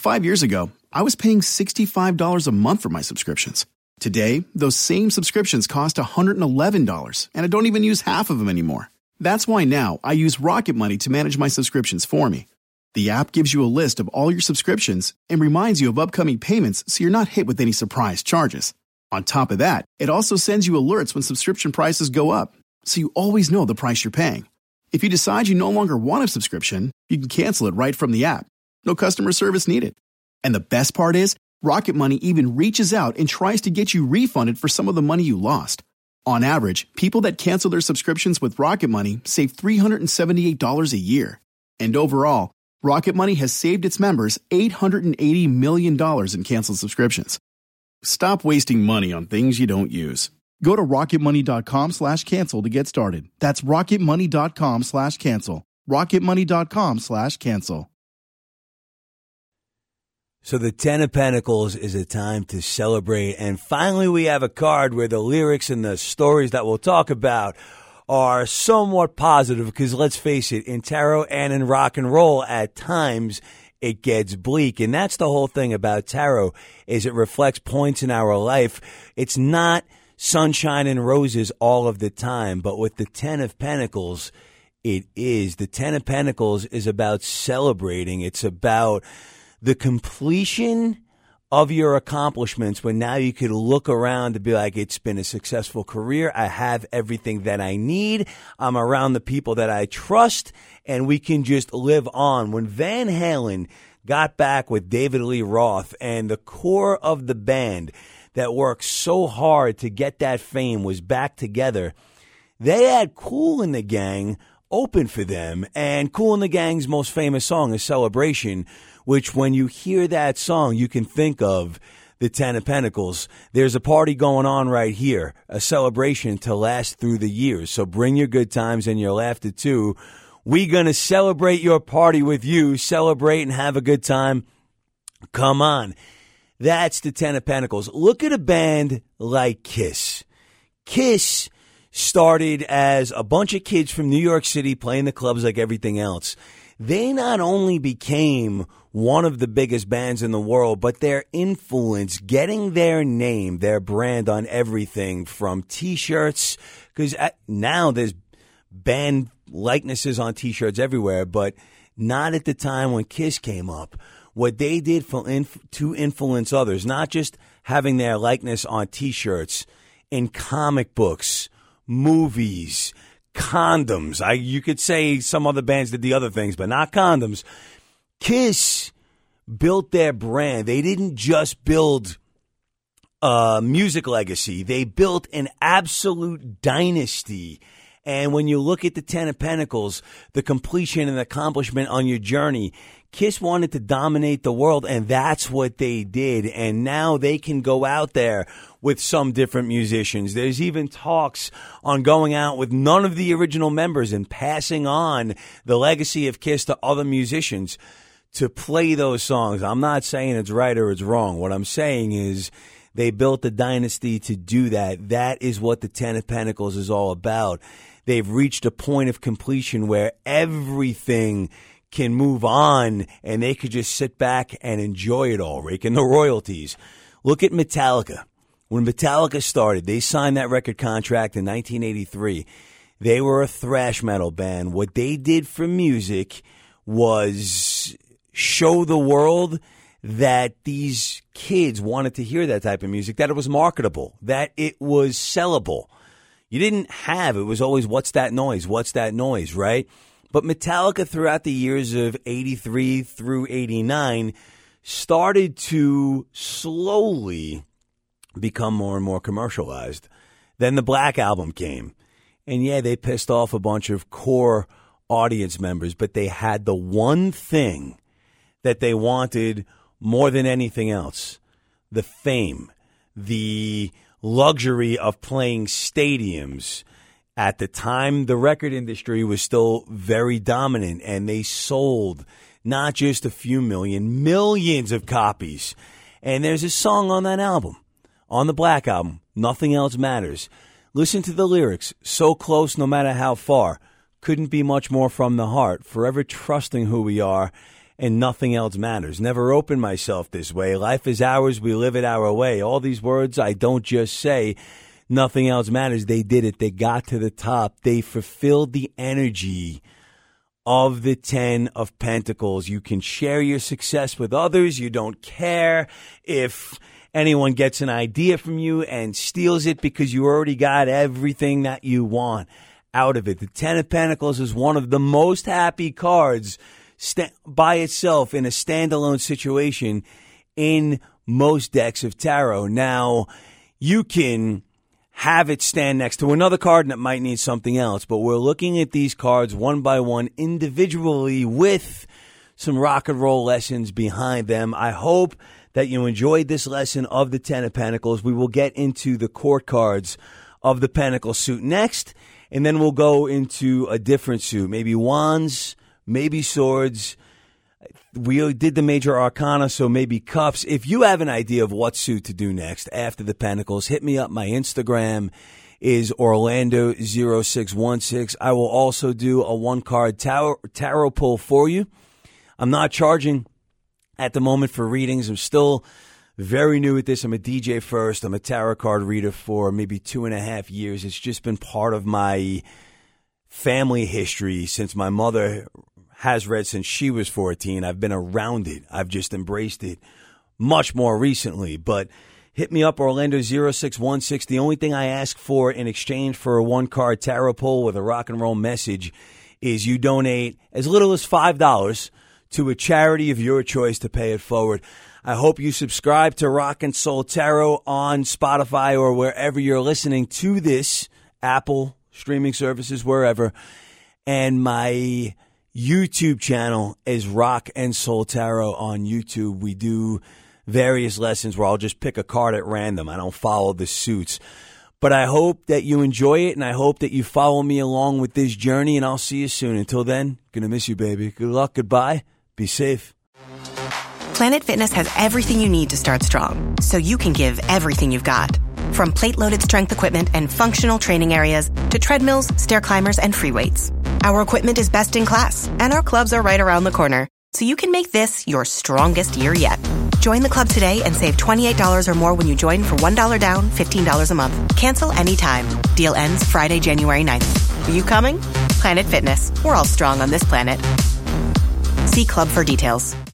5 years ago, I was paying $65 a month for my subscriptions. Today, those same subscriptions cost $111, and I don't even use half of them anymore. That's why now I use Rocket Money to manage my subscriptions for me. The app gives you a list of all your subscriptions and reminds you of upcoming payments so you're not hit with any surprise charges. On top of that, it also sends you alerts when subscription prices go up, so you always know the price you're paying. If you decide you no longer want a subscription, you can cancel it right from the app. No customer service needed. And the best part is, Rocket Money even reaches out and tries to get you refunded for some of the money you lost. On average, people that cancel their subscriptions with Rocket Money save $378 a year. And overall, Rocket Money has saved its members $880 million in canceled subscriptions. Stop wasting money on things you don't use. Go to rocketmoney.com/cancel to get started. That's rocketmoney.com/cancel. rocketmoney.com/cancel. So the Ten of Pentacles is a time to celebrate. And finally, we have a card where the lyrics and the stories that we'll talk about are somewhat positive, because let's face it, in tarot and in rock and roll, at times it gets bleak. And that's the whole thing about tarot, is it reflects points in our life. It's not sunshine and roses all of the time, but with the Ten of Pentacles, it is. The Ten of Pentacles is about celebrating. It's about the completion of your accomplishments, when now you could look around and be like, it's been a successful career. I have everything that I need. I'm around the people that I trust, and we can just live on. When Van Halen got back with David Lee Roth and the core of the band that worked so hard to get that fame was back together, they had Kool and the Gang open for them. And Kool and the Gang's most famous song is Celebration, which when you hear that song, you can think of the Ten of Pentacles. There's a party going on right here, a celebration to last through the years. So bring your good times and your laughter too. We're going to celebrate your party with you. Celebrate and have a good time. Come on. That's the Ten of Pentacles. Look at a band like Kiss. Kiss started as a bunch of kids from New York City playing the clubs like everything else. They not only became one of the biggest bands in the world, but their influence, getting their name, their brand on everything from T-shirts, because now there's band likenesses on T-shirts everywhere, but not at the time when Kiss came up. What they did to influence others, not just having their likeness on T-shirts, in comic books, movies, condoms. You could say some other bands did the other things, but not condoms. Kiss built their brand. They didn't just build a music legacy. They built an absolute dynasty. And when you look at the Ten of Pentacles, the completion and accomplishment on your journey, Kiss wanted to dominate the world, and that's what they did. And now they can go out there with some different musicians. There's even talks on going out with none of the original members and passing on the legacy of Kiss to other musicians to play those songs. I'm not saying it's right or it's wrong. What I'm saying is they built a dynasty to do that. That is what the Ten of Pentacles is all about. They've reached a point of completion where everything can move on and they could just sit back and enjoy it all, raking the royalties. Look at Metallica. When Metallica started, they signed that record contract in 1983. They were a thrash metal band. What they did for music was show the world that these kids wanted to hear that type of music, that it was marketable, that it was sellable. You didn't have, it was always, what's that noise? What's that noise, right? But Metallica throughout the years of 83 through 89 started to slowly become more and more commercialized. Then the Black Album came. And yeah, they pissed off a bunch of core audience members, but they had the one thing that they wanted more than anything else: the fame, the luxury of playing stadiums. At the time, the record industry was still very dominant, and they sold not just a few million, millions of copies. And there's a song on that album, on the Black Album, Nothing Else Matters. Listen to the lyrics. So close, no matter how far. Couldn't be much more from the heart. Forever trusting who we are. and nothing else matters. Never opened myself this way. Life is ours. We live it our way. All these words I don't just say. Nothing else matters. They did it. They got to the top. They fulfilled the energy of the 10 of Pentacles. You can share your success with others. You don't care if anyone gets an idea from you and steals it because you already got everything that you want out of it. The 10 of Pentacles is one of the most happy cards by itself in a standalone situation in most decks of tarot. Now, you can have it stand next to another card that might need something else, but we're looking at these cards one by one individually with some rock and roll lessons behind them. I hope that you enjoyed this lesson of the 10 of Pentacles. We will get into the court cards of the Pentacle suit next, and then we'll go into a different suit, maybe wands, maybe swords. We did the major arcana, so maybe cups. If you have an idea of what suit to do next after the Pentacles, hit me up. My Instagram is Orlando0616. I will also do a one-card tarot pull for you. I'm not charging at the moment for readings. I'm still very new at this. I'm a DJ first. I'm a tarot card reader for maybe 2.5 years. It's just been part of my family history since my mother has read since she was 14. I've been around it. I've just embraced it much more recently. But hit me up, Orlando0616. The only thing I ask for in exchange for a one-card tarot pull with a rock and roll message is you donate as little as $5 to a charity of your choice to pay it forward. I hope you subscribe to Rock and Soul Tarot on Spotify or wherever you're listening to this, Apple streaming services, wherever. And my YouTube channel is Rock and Soul Tarot on YouTube. We do various lessons where I'll just pick a card at random. I don't follow the suits. But I hope that you enjoy it, and I hope that you follow me along with this journey, and I'll see you soon. Until then, gonna miss you, baby. Good luck, goodbye, be safe. Planet Fitness has everything you need to start strong, so you can give everything you've got. From plate-loaded strength equipment and functional training areas to treadmills, stair climbers, and free weights. Our equipment is best in class, and our clubs are right around the corner, so you can make this your strongest year yet. Join the club today and save $28 or more when you join for $1 down, $15 a month. Cancel anytime. Deal ends Friday, January 9th. Are you coming? Planet Fitness. We're all strong on this planet. See club for details.